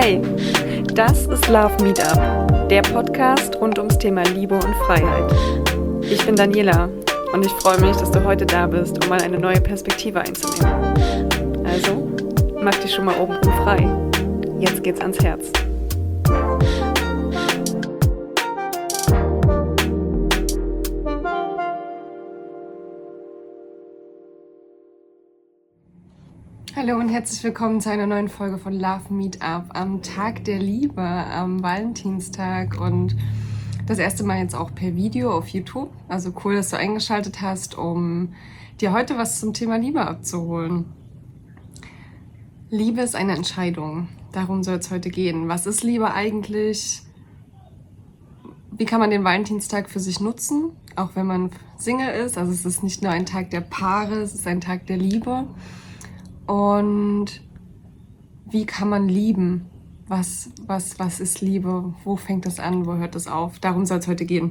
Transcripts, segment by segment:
Hi, das ist Love Meetup, der Podcast rund ums Thema Liebe und Freiheit. Ich bin Daniela und ich freue mich, dass du heute da bist, um mal eine neue Perspektive einzunehmen. Also, mach dich schon mal obenrum frei. Jetzt geht's ans Herz. Hallo und herzlich willkommen zu einer neuen Folge von Love Meetup am Tag der Liebe, am Valentinstag und das erste Mal jetzt auch per Video auf YouTube. Also cool, dass du eingeschaltet hast, um dir heute was zum Thema Liebe abzuholen. Liebe ist eine Entscheidung. Darum soll es heute gehen. Was ist Liebe eigentlich? Wie kann man den Valentinstag für sich nutzen, auch wenn man Single ist? Also es ist nicht nur ein Tag der Paare, es ist ein Tag der Liebe. Und wie kann man lieben? Was ist Liebe? Wo fängt das an? Wo hört das auf? Darum soll es heute gehen.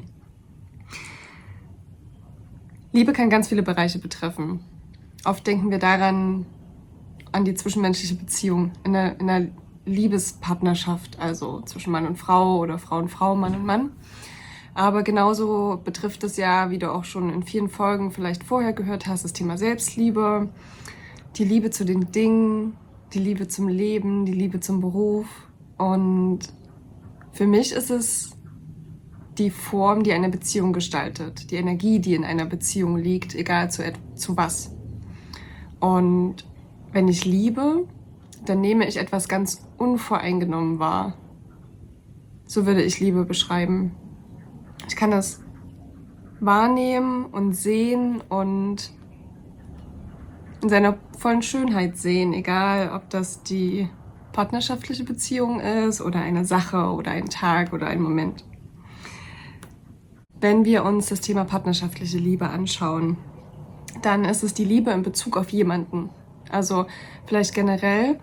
Liebe kann ganz viele Bereiche betreffen. Oft denken wir daran, an die zwischenmenschliche Beziehung, in einer Liebespartnerschaft, also zwischen Mann und Frau oder Frau und Frau, Mann und Mann. Aber genauso betrifft es ja, wie du auch schon in vielen Folgen vielleicht vorher gehört hast, das Thema Selbstliebe, die Liebe zu den Dingen, die Liebe zum Leben, die Liebe zum Beruf. Und für mich ist es die Form, die eine Beziehung gestaltet, die Energie, die in einer Beziehung liegt, egal zu was. Und wenn ich liebe, dann nehme ich etwas ganz unvoreingenommen wahr. So würde ich Liebe beschreiben. Ich kann das wahrnehmen und sehen und in seiner vollen Schönheit sehen, egal ob das die partnerschaftliche Beziehung ist oder eine Sache oder ein Tag oder ein Moment. Wenn wir uns das Thema partnerschaftliche Liebe anschauen, dann ist es die Liebe in Bezug auf jemanden. Also vielleicht generell,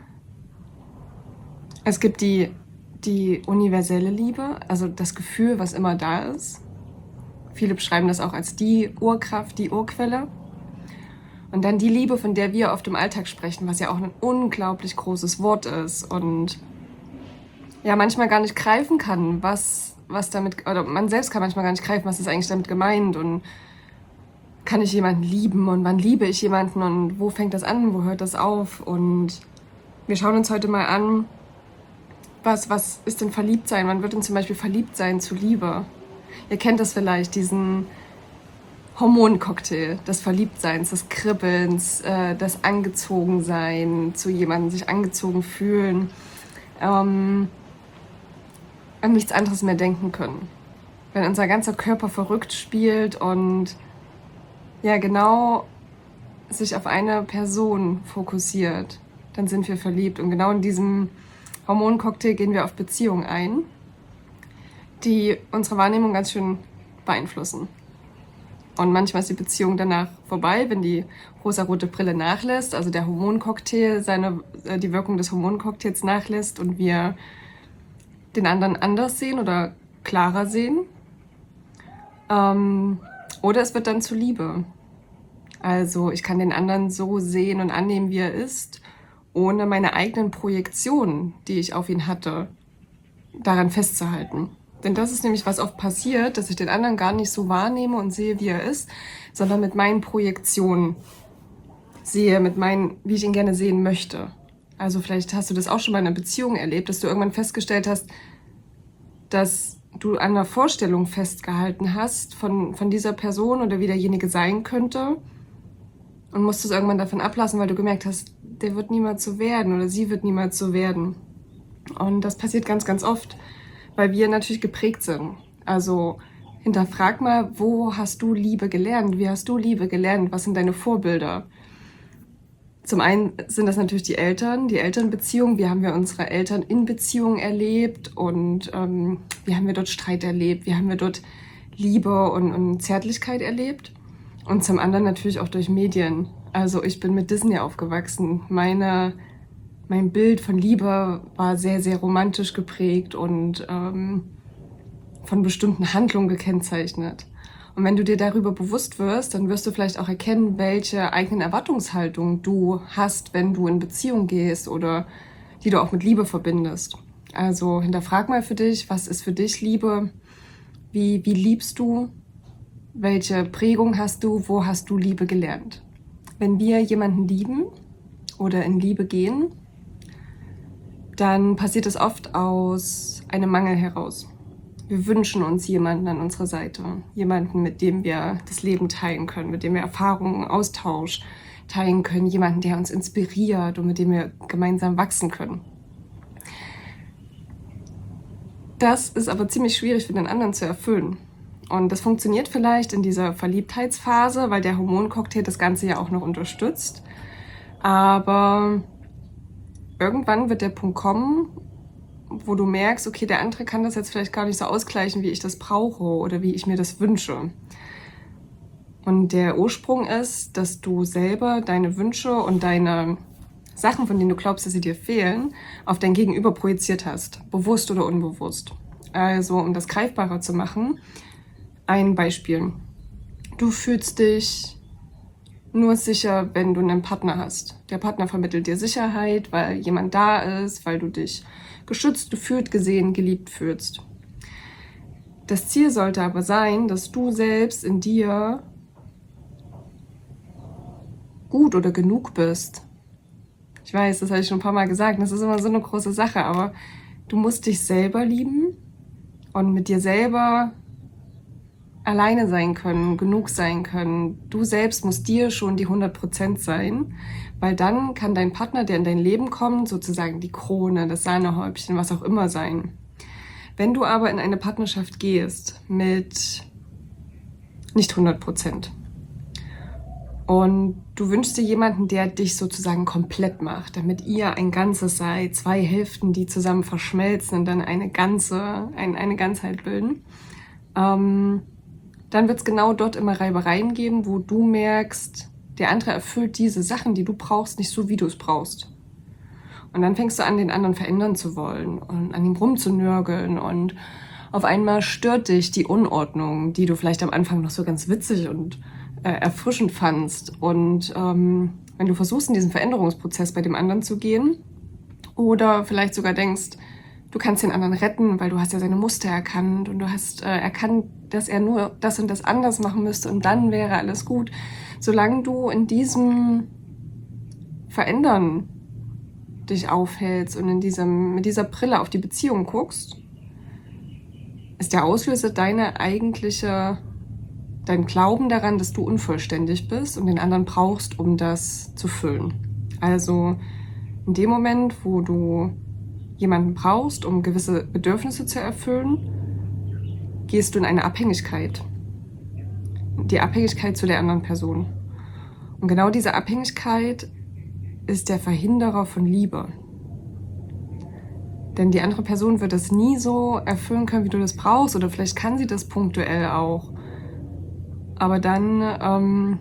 es gibt die universelle Liebe, also das Gefühl, was immer da ist. Viele beschreiben das auch als die Urkraft, die Urquelle. Und dann die Liebe, von der wir oft im Alltag sprechen, was ja auch ein unglaublich großes Wort ist und ja manchmal gar nicht greifen kann, was damit, oder man selbst kann manchmal gar nicht greifen, was ist eigentlich damit gemeint und kann ich jemanden lieben und wann liebe ich jemanden und wo fängt das an, wo hört das auf? Und wir schauen uns heute mal an, was ist denn Verliebtsein? Wann wird denn zum Beispiel Verliebtsein zu Liebe? Ihr kennt das vielleicht, diesen Hormoncocktail des Verliebtseins, des Kribbelns, des Angezogensein zu jemandem, sich angezogen fühlen, an nichts anderes mehr denken können. Wenn unser ganzer Körper verrückt spielt und ja genau sich auf eine Person fokussiert, dann sind wir verliebt. Und genau in diesem Hormoncocktail gehen wir auf Beziehungen ein, die unsere Wahrnehmung ganz schön beeinflussen. Und manchmal ist die Beziehung danach vorbei, wenn die rosarote Brille nachlässt, also der Hormoncocktail die Wirkung des Hormoncocktails nachlässt und wir den anderen anders sehen oder klarer sehen. Oder es wird dann zu Liebe. Also ich kann den anderen so sehen und annehmen, wie er ist, ohne meine eigenen Projektionen, die ich auf ihn hatte, daran festzuhalten. Denn das ist nämlich, was oft passiert, dass ich den anderen gar nicht so wahrnehme und sehe, wie er ist, sondern mit meinen Projektionen sehe, wie ich ihn gerne sehen möchte. Also vielleicht hast du das auch schon mal in einer Beziehung erlebt, dass du irgendwann festgestellt hast, dass du an einer Vorstellung festgehalten hast von dieser Person oder wie derjenige sein könnte und musstest irgendwann davon ablassen, weil du gemerkt hast, der wird niemals so werden oder sie wird niemals so werden. Und das passiert ganz, ganz oft, weil wir natürlich geprägt sind. Also hinterfrag mal, wo hast du Liebe gelernt? Wie hast du Liebe gelernt? Was sind deine Vorbilder? Zum einen sind das natürlich die Elternbeziehungen. Wie haben wir unsere Eltern in Beziehungen erlebt und wie haben wir dort Streit erlebt? Wie haben wir dort Liebe und Zärtlichkeit erlebt? Und zum anderen natürlich auch durch Medien. Also ich bin mit Disney aufgewachsen. Mein Bild von Liebe war sehr, sehr romantisch geprägt und von bestimmten Handlungen gekennzeichnet. Und wenn du dir darüber bewusst wirst, dann wirst du vielleicht auch erkennen, welche eigenen Erwartungshaltungen du hast, wenn du in Beziehung gehst oder die du auch mit Liebe verbindest. Also hinterfrag mal für dich, was ist für dich Liebe? Wie liebst du? Welche Prägung hast du? Wo hast du Liebe gelernt? Wenn wir jemanden lieben oder in Liebe gehen, dann passiert es oft aus einem Mangel heraus. Wir wünschen uns jemanden an unserer Seite, jemanden, mit dem wir das Leben teilen können, mit dem wir Erfahrungen, Austausch teilen können, jemanden, der uns inspiriert und mit dem wir gemeinsam wachsen können. Das ist aber ziemlich schwierig für den anderen zu erfüllen. Und das funktioniert vielleicht in dieser Verliebtheitsphase, weil der Hormoncocktail das Ganze ja auch noch unterstützt. Aber irgendwann wird der Punkt kommen, wo du merkst, okay, der andere kann das jetzt vielleicht gar nicht so ausgleichen, wie ich das brauche oder wie ich mir das wünsche. Und der Ursprung ist, dass du selber deine Wünsche und deine Sachen, von denen du glaubst, dass sie dir fehlen, auf dein Gegenüber projiziert hast, bewusst oder unbewusst. Also, um das greifbarer zu machen, ein Beispiel. Du fühlst dich nur sicher, wenn du einen Partner hast. Der Partner vermittelt dir Sicherheit, weil jemand da ist, weil du dich geschützt, gefühlt, gesehen, geliebt fühlst. Das Ziel sollte aber sein, dass du selbst in dir gut oder genug bist. Ich weiß, das habe ich schon ein paar Mal gesagt, das ist immer so eine große Sache, aber du musst dich selber lieben und mit dir selber alleine sein können, genug sein können. Du selbst musst dir schon die 100% sein, weil dann kann dein Partner, der in dein Leben kommt, sozusagen die Krone, das Sahnehäubchen, was auch immer sein. Wenn du aber in eine Partnerschaft gehst mit nicht 100% und du wünschst dir jemanden, der dich sozusagen komplett macht, damit ihr ein Ganzes seid, zwei Hälften, die zusammen verschmelzen und dann eine Ganzheit bilden, dann wird es genau dort immer Reibereien geben, wo du merkst, der andere erfüllt diese Sachen, die du brauchst, nicht so, wie du es brauchst. Und dann fängst du an, den anderen verändern zu wollen und an ihm rumzunörgeln und auf einmal stört dich die Unordnung, die du vielleicht am Anfang noch so ganz witzig und erfrischend fandst. Und wenn du versuchst, in diesen Veränderungsprozess bei dem anderen zu gehen oder vielleicht sogar denkst, du kannst den anderen retten, weil du hast ja seine Muster erkannt und du hast erkannt, dass er nur das und das anders machen müsste und dann wäre alles gut. Solange du in diesem Verändern dich aufhältst und mit dieser Brille auf die Beziehung guckst, ist der Auslöser dein Glauben daran, dass du unvollständig bist und den anderen brauchst, um das zu füllen. Also in dem Moment, wo du jemanden brauchst, um gewisse Bedürfnisse zu erfüllen, gehst du in eine Abhängigkeit. Die Abhängigkeit zu der anderen Person. Und genau diese Abhängigkeit ist der Verhinderer von Liebe. Denn die andere Person wird das nie so erfüllen können, wie du das brauchst. Oder vielleicht kann sie das punktuell auch. Aber dann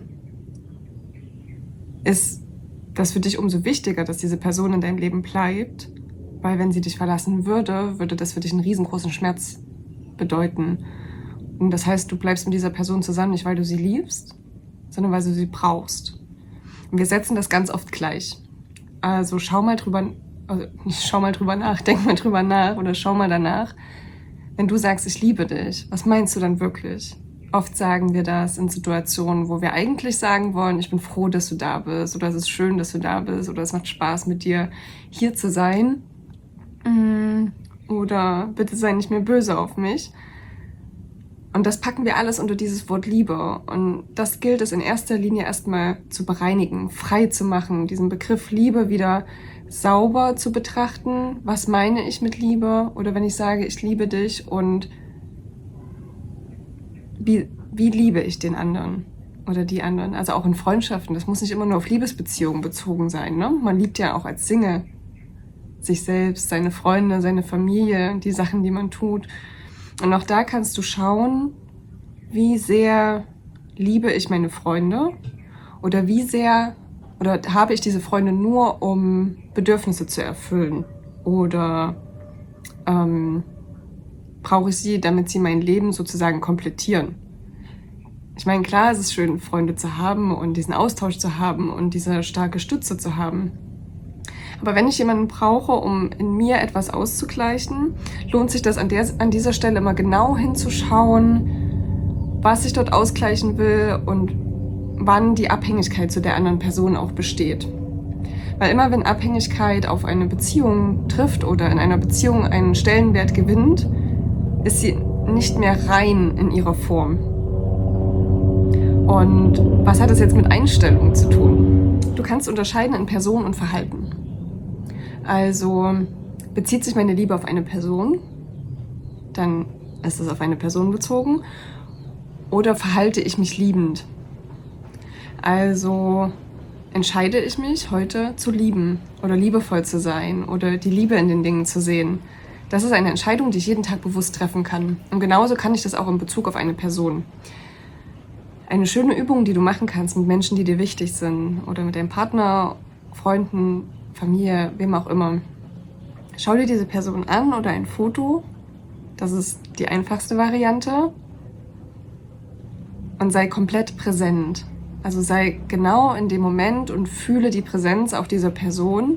ist das für dich umso wichtiger, dass diese Person in deinem Leben bleibt. Weil wenn sie dich verlassen würde, würde das für dich einen riesengroßen Schmerz bedeuten. Und das heißt, du bleibst mit dieser Person zusammen, nicht weil du sie liebst, sondern weil du sie brauchst. Und wir setzen das ganz oft gleich. Also denk mal drüber nach oder schau mal danach. Wenn du sagst, ich liebe dich, was meinst du dann wirklich? Oft sagen wir das in Situationen, wo wir eigentlich sagen wollen, ich bin froh, dass du da bist oder es ist schön, dass du da bist oder es macht Spaß, mit dir hier zu sein. Oder bitte sei nicht mehr böse auf mich. Und das packen wir alles unter dieses Wort Liebe. Und das gilt es in erster Linie erstmal zu bereinigen, frei zu machen, diesen Begriff Liebe wieder sauber zu betrachten. Was meine ich mit Liebe? Oder wenn ich sage, ich liebe dich und wie liebe ich den anderen oder die anderen? Also auch in Freundschaften. Das muss nicht immer nur auf Liebesbeziehungen bezogen sein, ne? Man liebt ja auch als Single sich selbst, seine Freunde, seine Familie, die Sachen, die man tut. Und auch da kannst du schauen, wie sehr liebe ich meine Freunde oder habe ich diese Freunde nur, um Bedürfnisse zu erfüllen oder brauche ich sie, damit sie mein Leben sozusagen komplettieren. Ich meine, klar, es ist schön, Freunde zu haben und diesen Austausch zu haben und diese starke Stütze zu haben. Aber wenn ich jemanden brauche, um in mir etwas auszugleichen, lohnt sich das an dieser Stelle immer genau hinzuschauen, was ich dort ausgleichen will und wann die Abhängigkeit zu der anderen Person auch besteht. Weil immer wenn Abhängigkeit auf eine Beziehung trifft oder in einer Beziehung einen Stellenwert gewinnt, ist sie nicht mehr rein in ihrer Form. Und was hat das jetzt mit Einstellung zu tun? Du kannst unterscheiden in Person und Verhalten. Also bezieht sich meine Liebe auf eine Person, dann ist es auf eine Person bezogen, oder verhalte ich mich liebend? Also entscheide ich mich heute zu lieben oder liebevoll zu sein oder die Liebe in den Dingen zu sehen. Das ist eine Entscheidung, die ich jeden Tag bewusst treffen kann. Und genauso kann ich das auch in Bezug auf eine Person. Eine schöne Übung, die du machen kannst mit Menschen, die dir wichtig sind oder mit deinem Partner, Freunden, Familie, wem auch immer. Schau dir diese Person an oder ein Foto. Das ist die einfachste Variante. Und sei komplett präsent. Also sei genau in dem Moment und fühle die Präsenz auf dieser Person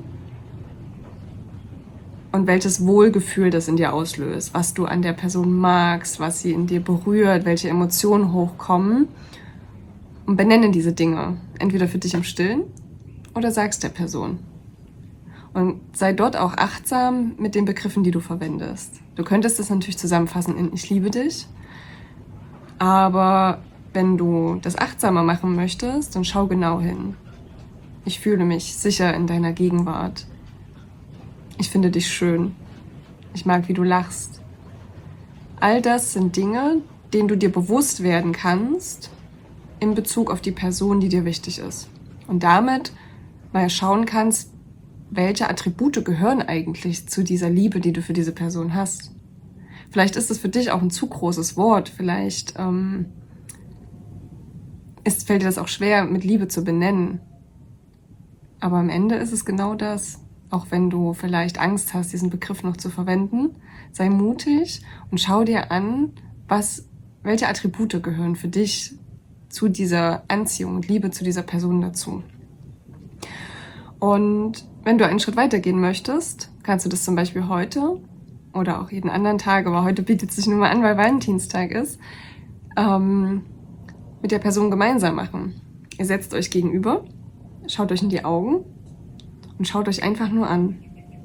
und welches Wohlgefühl das in dir auslöst, was du an der Person magst, was sie in dir berührt, welche Emotionen hochkommen. Und benenne diese Dinge, entweder für dich im Stillen oder sagst der Person. Und sei dort auch achtsam mit den Begriffen, die du verwendest. Du könntest das natürlich zusammenfassen in Ich liebe dich, aber wenn du das achtsamer machen möchtest, dann schau genau hin. Ich fühle mich sicher in deiner Gegenwart. Ich finde dich schön. Ich mag, wie du lachst. All das sind Dinge, denen du dir bewusst werden kannst in Bezug auf die Person, die dir wichtig ist. Und damit mal schauen kannst, welche Attribute gehören eigentlich zu dieser Liebe, die du für diese Person hast. Vielleicht ist es für dich auch ein zu großes Wort. Vielleicht fällt dir das auch schwer, mit Liebe zu benennen. Aber am Ende ist es genau das. Auch wenn du vielleicht Angst hast, diesen Begriff noch zu verwenden, sei mutig und schau dir an, welche Attribute gehören für dich zu dieser Anziehung und Liebe zu dieser Person dazu. Und wenn du einen Schritt weitergehen möchtest, kannst du das zum Beispiel heute oder auch jeden anderen Tag, aber heute bietet es sich nur mal an, weil Valentinstag ist, mit der Person gemeinsam machen. Ihr setzt euch gegenüber, schaut euch in die Augen und schaut euch einfach nur an.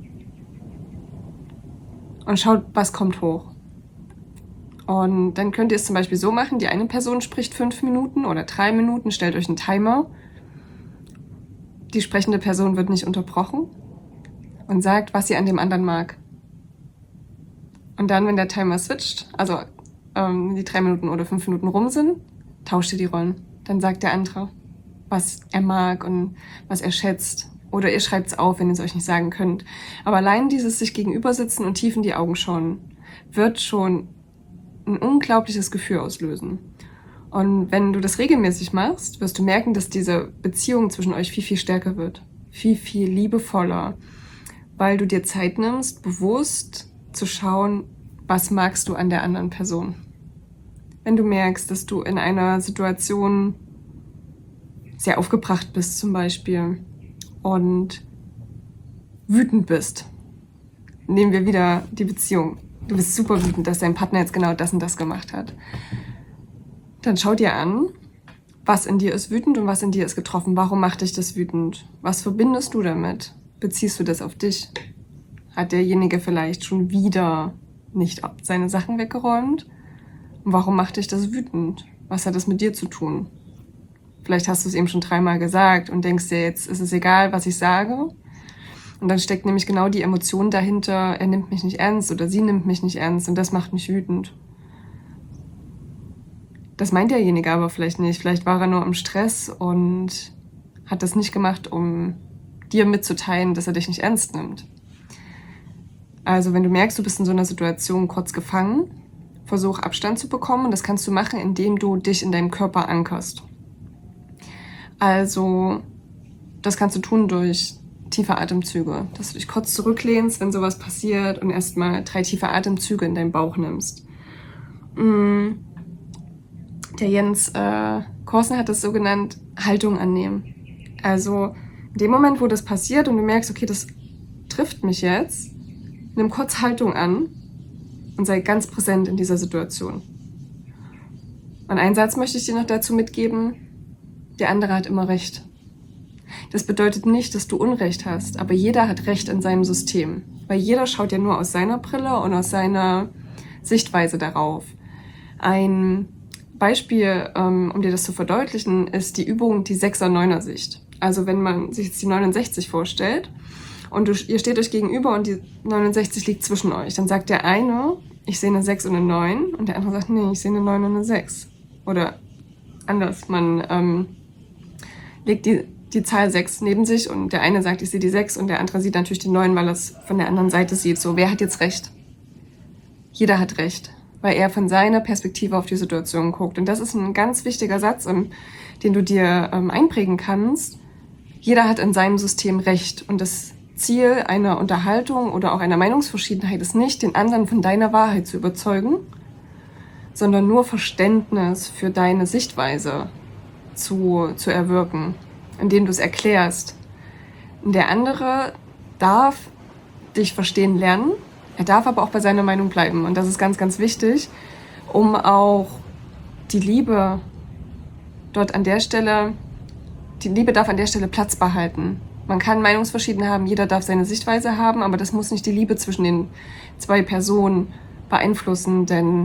Und schaut, was kommt hoch. Und dann könnt ihr es zum Beispiel so machen, die eine Person spricht 5 Minuten oder 3 Minuten, stellt euch einen Timer. Die sprechende Person wird nicht unterbrochen und sagt, was sie an dem anderen mag. Und dann, wenn der Timer switcht, also die 3 Minuten oder 5 Minuten rum sind, tauscht ihr die Rollen. Dann sagt der andere, was er mag und was er schätzt. Oder ihr schreibt es auf, wenn ihr es euch nicht sagen könnt. Aber allein dieses sich gegenüber sitzen und tief in die Augen schauen, wird schon ein unglaubliches Gefühl auslösen. Und wenn du das regelmäßig machst, wirst du merken, dass diese Beziehung zwischen euch viel, viel stärker wird. Viel, viel liebevoller. Weil du dir Zeit nimmst, bewusst zu schauen, was magst du an der anderen Person. Wenn du merkst, dass du in einer Situation sehr aufgebracht bist zum Beispiel und wütend bist, nehmen wir wieder die Beziehung. Du bist super wütend, dass dein Partner jetzt genau das und das gemacht hat. Dann schau dir an, was in dir ist wütend und was in dir ist getroffen. Warum macht dich das wütend? Was verbindest du damit? Beziehst du das auf dich? Hat derjenige vielleicht schon wieder nicht seine Sachen weggeräumt? Und warum macht dich das wütend? Was hat das mit dir zu tun? Vielleicht hast du es eben schon 3-mal gesagt und denkst dir, jetzt ist es egal, was ich sage. Und dann steckt nämlich genau die Emotion dahinter, er nimmt mich nicht ernst oder sie nimmt mich nicht ernst und das macht mich wütend. Das meint derjenige aber vielleicht nicht. Vielleicht war er nur im Stress und hat das nicht gemacht, um dir mitzuteilen, dass er dich nicht ernst nimmt. Also wenn du merkst, du bist in so einer Situation kurz gefangen, versuch Abstand zu bekommen und das kannst du machen, indem du dich in deinem Körper ankerst. Also das kannst du tun durch tiefe Atemzüge, dass du dich kurz zurücklehnst, wenn sowas passiert und erstmal 3 tiefe Atemzüge in deinen Bauch nimmst. Der Jens Korsen hat das so genannt, Haltung annehmen. Also in dem Moment, wo das passiert und du merkst, okay, das trifft mich jetzt, nimm kurz Haltung an und sei ganz präsent in dieser Situation. Und einen Satz möchte ich dir noch dazu mitgeben: Der andere hat immer recht. Das bedeutet nicht, dass du Unrecht hast, aber jeder hat Recht in seinem System. Weil jeder schaut ja nur aus seiner Brille und aus seiner Sichtweise darauf. Ein Beispiel, um dir das zu verdeutlichen, ist die Übung die 6er-9er-Sicht. Also wenn man sich jetzt die 69 vorstellt und ihr steht euch gegenüber und die 69 liegt zwischen euch, dann sagt der eine, ich sehe eine 6 und eine 9, und der andere sagt, nee, ich sehe eine 9 und eine 6. Oder anders, man legt die Zahl 6 neben sich und der eine sagt, ich sehe die 6, und der andere sieht natürlich die 9, weil er es von der anderen Seite sieht. So, wer hat jetzt recht? Jeder hat recht, weil er von seiner Perspektive auf die Situation guckt. Und das ist ein ganz wichtiger Satz, den du dir einprägen kannst. Jeder hat in seinem System Recht. Und das Ziel einer Unterhaltung oder auch einer Meinungsverschiedenheit ist nicht, den anderen von deiner Wahrheit zu überzeugen, sondern nur Verständnis für deine Sichtweise zu erwirken, indem du es erklärst. Und der andere darf dich verstehen lernen, er darf aber auch bei seiner Meinung bleiben. Und das ist ganz, ganz wichtig, um auch die Liebe dort an der Stelle, die Liebe darf an der Stelle Platz behalten. Man kann Meinungsverschiedenheit haben, jeder darf seine Sichtweise haben, aber das muss nicht die Liebe zwischen den zwei Personen beeinflussen, denn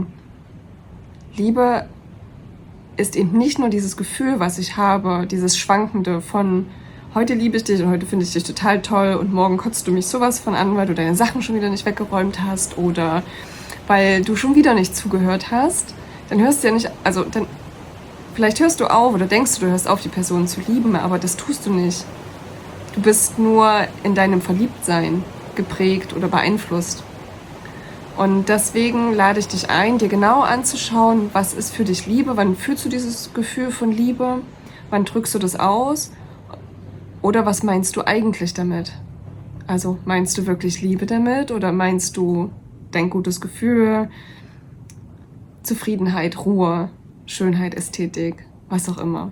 Liebe ist eben nicht nur dieses Gefühl, was ich habe, dieses Schwankende von heute liebe ich dich und heute finde ich dich total toll und morgen kotzt du mich sowas von an, weil du deine Sachen schon wieder nicht weggeräumt hast oder weil du schon wieder nicht zugehört hast. Dann hörst du ja nicht, also dann vielleicht hörst du auf oder denkst du hörst auf, die Person zu lieben, aber das tust du nicht. Du bist nur in deinem Verliebtsein geprägt oder beeinflusst. Und deswegen lade ich dich ein, dir genau anzuschauen, was ist für dich Liebe, wann fühlst du dieses Gefühl von Liebe, wann drückst du das aus oder was meinst du eigentlich damit? Also meinst du wirklich Liebe damit oder meinst du dein gutes Gefühl, Zufriedenheit, Ruhe, Schönheit, Ästhetik, was auch immer.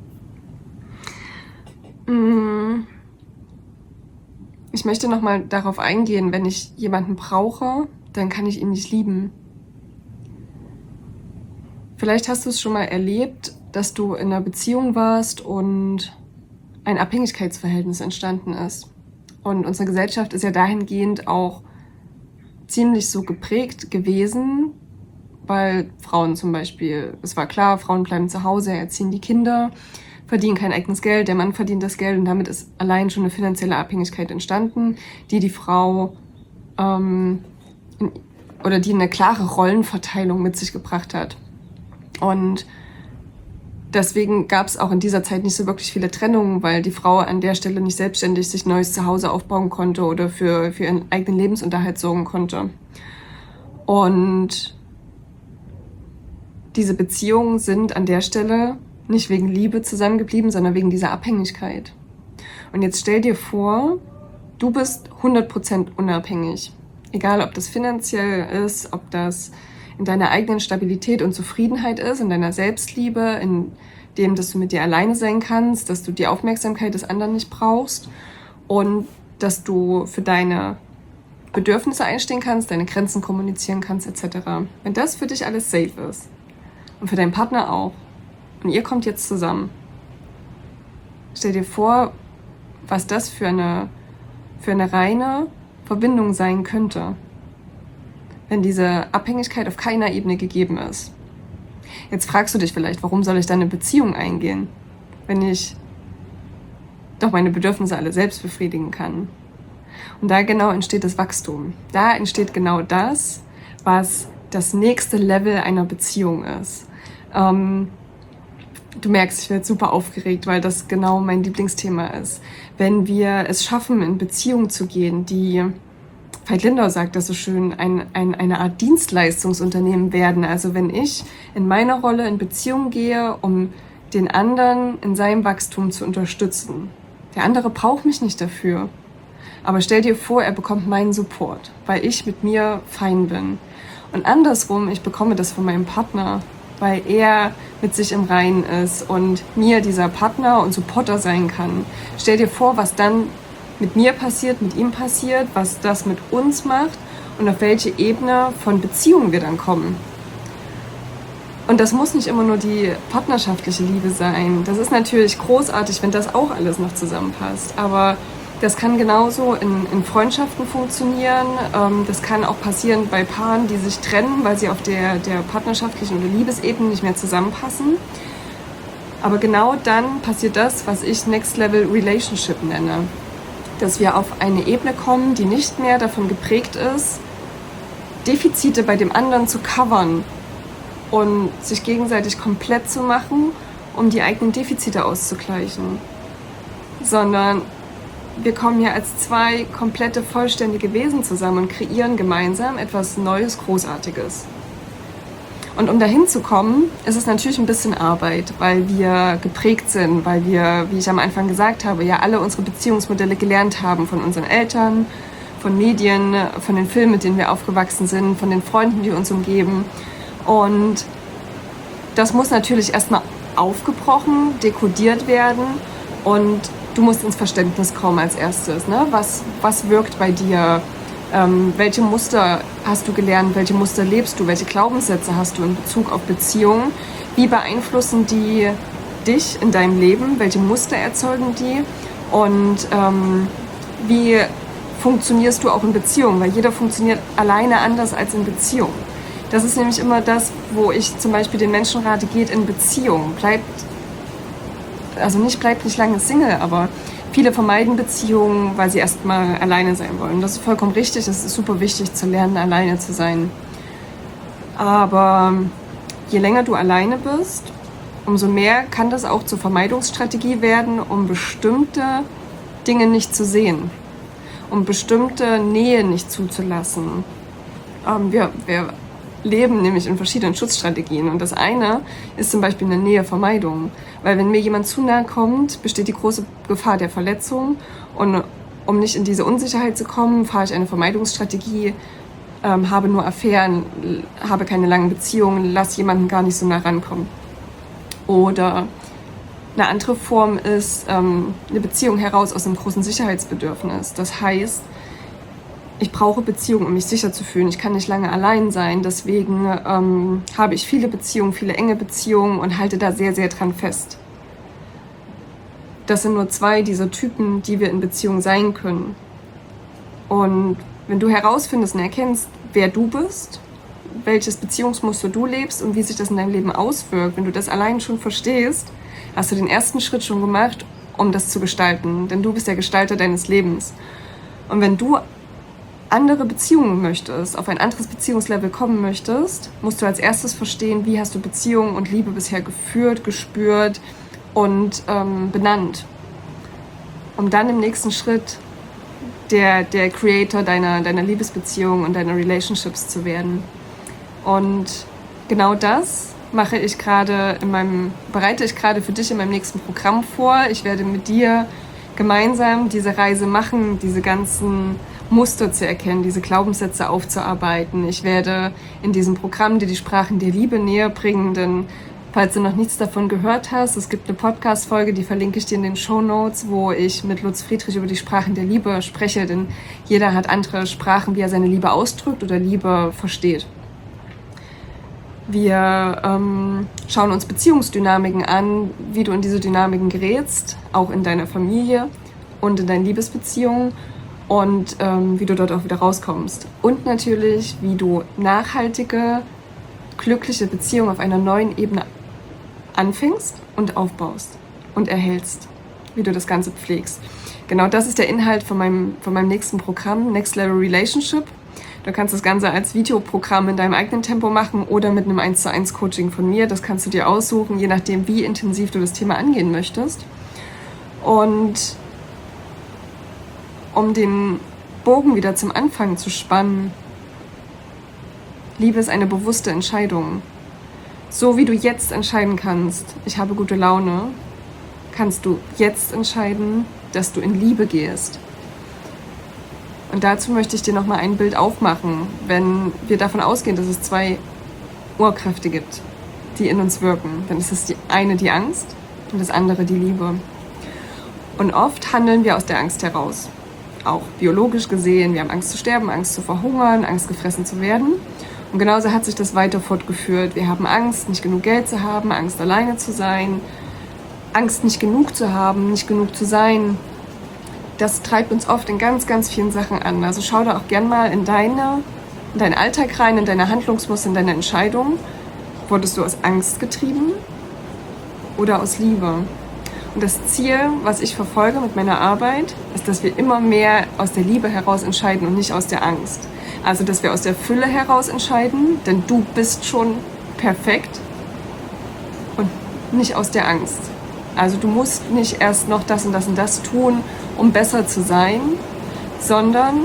Ich möchte nochmal darauf eingehen, wenn ich jemanden brauche, dann kann ich ihn nicht lieben. Vielleicht hast du es schon mal erlebt, dass du in einer Beziehung warst und ein Abhängigkeitsverhältnis entstanden ist. Und unsere Gesellschaft ist ja dahingehend auch ziemlich so geprägt gewesen, weil Frauen zum Beispiel, es war klar, Frauen bleiben zu Hause, erziehen die Kinder, verdienen kein eigenes Geld, der Mann verdient das Geld und damit ist allein schon eine finanzielle Abhängigkeit entstanden, die Frau oder die eine klare Rollenverteilung mit sich gebracht hat. Und deswegen gab es auch in dieser Zeit nicht so wirklich viele Trennungen, weil die Frau an der Stelle nicht selbstständig sich ein neues Zuhause aufbauen konnte oder für ihren eigenen Lebensunterhalt sorgen konnte. Und diese Beziehungen sind an der Stelle nicht wegen Liebe zusammengeblieben, sondern wegen dieser Abhängigkeit. Und jetzt stell dir vor, du bist 100% unabhängig. Egal, ob das finanziell ist, ob das in deiner eigenen Stabilität und Zufriedenheit ist, in deiner Selbstliebe, in dem, dass du mit dir alleine sein kannst, dass du die Aufmerksamkeit des anderen nicht brauchst und dass du für deine Bedürfnisse einstehen kannst, deine Grenzen kommunizieren kannst, etc. Wenn das für dich alles safe ist und für deinen Partner auch und ihr kommt jetzt zusammen, stell dir vor, was das für eine reine Verbindung sein könnte, wenn diese Abhängigkeit auf keiner Ebene gegeben ist. Jetzt fragst du dich vielleicht, warum soll ich dann eine Beziehung eingehen, wenn ich doch meine Bedürfnisse alle selbst befriedigen kann? Und da genau entsteht das Wachstum. Da entsteht genau das, was das nächste Level einer Beziehung ist. Du merkst, ich werde super aufgeregt, weil das genau mein Lieblingsthema ist. Wenn wir es schaffen, in Beziehungen zu gehen, die, Veit Lindau sagt das so schön, eine Art Dienstleistungsunternehmen werden. Also wenn ich in meiner Rolle in Beziehung gehe, um den anderen in seinem Wachstum zu unterstützen. Der andere braucht mich nicht dafür. Aber stell dir vor, er bekommt meinen Support, weil ich mit mir fein bin. Und andersrum, ich bekomme das von meinem Partner, weil er mit sich im Reinen ist und mir dieser Partner und Supporter sein kann. Stell dir vor, was dann mit mir passiert, mit ihm passiert, was das mit uns macht und auf welche Ebene von Beziehungen wir dann kommen. Und das muss nicht immer nur die partnerschaftliche Liebe sein. Das ist natürlich großartig, wenn das auch alles noch zusammenpasst. Aber das kann genauso in Freundschaften funktionieren. Das kann auch passieren bei Paaren, die sich trennen, weil sie auf der partnerschaftlichen oder Liebesebene nicht mehr zusammenpassen. Aber genau dann passiert das, was ich Next Level Relationship nenne. Dass wir auf eine Ebene kommen, die nicht mehr davon geprägt ist, Defizite bei dem anderen zu covern und sich gegenseitig komplett zu machen, um die eigenen Defizite auszugleichen. Sondern wir kommen hier als zwei komplette, vollständige Wesen zusammen und kreieren gemeinsam etwas Neues, Großartiges. Und um dahin zu kommen, ist es natürlich ein bisschen Arbeit, weil wir geprägt sind, weil wir, wie ich am Anfang gesagt habe, ja alle unsere Beziehungsmodelle gelernt haben von unseren Eltern, von Medien, von den Filmen, mit denen wir aufgewachsen sind, von den Freunden, die uns umgeben. Und das muss natürlich erstmal aufgebrochen, dekodiert werden und du musst ins Verständnis kommen als erstes. Ne? Was wirkt bei dir? Welche Muster hast du gelernt? Welche Muster lebst du? Welche Glaubenssätze hast du in Bezug auf Beziehungen? Wie beeinflussen die dich in deinem Leben? Welche Muster erzeugen die? Und wie funktionierst du auch in Beziehungen? Weil jeder funktioniert alleine anders als in Beziehung. Das ist nämlich immer das, wo ich zum Beispiel den Menschen rate, geht in Beziehung. Bleibt nicht lange Single, aber viele vermeiden Beziehungen, weil sie erstmal alleine sein wollen. Das ist vollkommen richtig, es ist super wichtig zu lernen, alleine zu sein. Aber je länger du alleine bist, umso mehr kann das auch zur Vermeidungsstrategie werden, um bestimmte Dinge nicht zu sehen, um bestimmte Nähe nicht zuzulassen. Wir leben nämlich in verschiedenen Schutzstrategien und das eine ist zum Beispiel eine Nähevermeidung, weil wenn mir jemand zu nahe kommt, besteht die große Gefahr der Verletzung und um nicht in diese Unsicherheit zu kommen, fahre ich eine Vermeidungsstrategie, habe nur Affären, habe keine langen Beziehungen, lass jemanden gar nicht so nah rankommen. Oder eine andere Form ist eine Beziehung heraus aus einem großen Sicherheitsbedürfnis. Das heißt, ich brauche Beziehungen, um mich sicher zu fühlen. Ich kann nicht lange allein sein. Deswegen habe ich viele Beziehungen, viele enge Beziehungen und halte da sehr, sehr dran fest. Das sind nur zwei dieser Typen, die wir in Beziehung sein können. Und wenn du herausfindest und erkennst, wer du bist, welches Beziehungsmuster du lebst und wie sich das in deinem Leben auswirkt, wenn du das allein schon verstehst, hast du den ersten Schritt schon gemacht, um das zu gestalten. Denn du bist der Gestalter deines Lebens. Und wenn du andere Beziehungen möchtest, auf ein anderes Beziehungslevel kommen möchtest, musst du als erstes verstehen, wie hast du Beziehungen und Liebe bisher geführt, gespürt und benannt. Um dann im nächsten Schritt der Creator deiner Liebesbeziehung und deiner Relationships zu werden. Und genau das bereite ich gerade für dich in meinem nächsten Programm vor. Ich werde mit dir gemeinsam diese Reise machen, diese ganzen Muster zu erkennen, diese Glaubenssätze aufzuarbeiten. Ich werde in diesem Programm dir die Sprachen der Liebe näher bringen, denn falls du noch nichts davon gehört hast, es gibt eine Podcast-Folge, die verlinke ich dir in den Shownotes, wo ich mit Lutz Friedrich über die Sprachen der Liebe spreche, denn jeder hat andere Sprachen, wie er seine Liebe ausdrückt oder Liebe versteht. Wir schauen uns Beziehungsdynamiken an, wie du in diese Dynamiken gerätst, auch in deiner Familie und in deinen Liebesbeziehungen und wie du dort auch wieder rauskommst. Und natürlich, wie du nachhaltige, glückliche Beziehungen auf einer neuen Ebene anfängst und aufbaust und erhältst, wie du das Ganze pflegst. Genau das ist der Inhalt von meinem nächsten Programm, Next Level Relationship. Du kannst das Ganze als Videoprogramm in deinem eigenen Tempo machen oder mit einem 1:1 Coaching von mir. Das kannst du dir aussuchen, je nachdem, wie intensiv du das Thema angehen möchtest. Und um den Bogen wieder zum Anfang zu spannen, Liebe ist eine bewusste Entscheidung. So wie du jetzt entscheiden kannst, ich habe gute Laune, kannst du jetzt entscheiden, dass du in Liebe gehst. Und dazu möchte ich dir nochmal ein Bild aufmachen, wenn wir davon ausgehen, dass es zwei Urkräfte gibt, die in uns wirken. Dann ist es die eine die Angst und das andere die Liebe. Und oft handeln wir aus der Angst heraus. auch biologisch gesehen. Wir haben Angst zu sterben, Angst zu verhungern, Angst gefressen zu werden. Und genauso hat sich das weiter fortgeführt. Wir haben Angst, nicht genug Geld zu haben, Angst, alleine zu sein, Angst, nicht genug zu haben, nicht genug zu sein. Das treibt uns oft in ganz, ganz vielen Sachen an. Also schau da auch gern mal in deinen Alltag rein, in deine Handlungsmuster, in deine Entscheidung. Wurdest du aus Angst getrieben oder aus Liebe? Und das Ziel, was ich verfolge mit meiner Arbeit, ist, dass wir immer mehr aus der Liebe heraus entscheiden und nicht aus der Angst. Also, dass wir aus der Fülle heraus entscheiden, denn du bist schon perfekt und nicht aus der Angst. Also du musst nicht erst noch das und das und das tun, um besser zu sein, sondern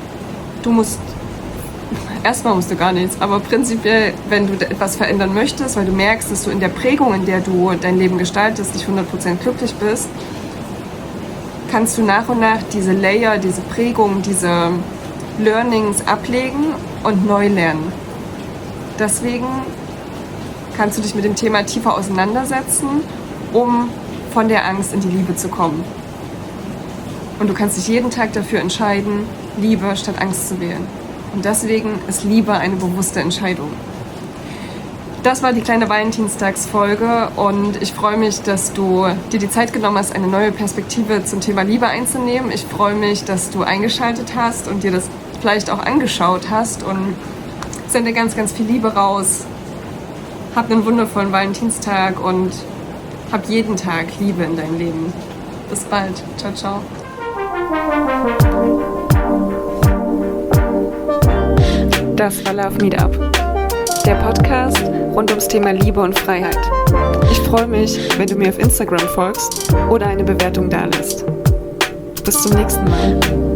erstmal musst du gar nichts, aber prinzipiell, wenn du etwas verändern möchtest, weil du merkst, dass du in der Prägung, in der du dein Leben gestaltest, nicht 100% glücklich bist, kannst du nach und nach diese Layer, diese Prägung, diese Learnings ablegen und neu lernen. Deswegen kannst du dich mit dem Thema tiefer auseinandersetzen, um von der Angst in die Liebe zu kommen. Und du kannst dich jeden Tag dafür entscheiden, Liebe statt Angst zu wählen. Und deswegen ist Liebe eine bewusste Entscheidung. Das war die kleine Valentinstagsfolge und ich freue mich, dass du dir die Zeit genommen hast, eine neue Perspektive zum Thema Liebe einzunehmen. Ich freue mich, dass du eingeschaltet hast und dir das vielleicht auch angeschaut hast und sende ganz, ganz viel Liebe raus. Hab einen wundervollen Valentinstag und hab jeden Tag Liebe in deinem Leben. Bis bald. Ciao, ciao. Das war Love Meetup, der Podcast rund ums Thema Liebe und Freiheit. Ich freue mich, wenn du mir auf Instagram folgst oder eine Bewertung dalässt. Bis zum nächsten Mal.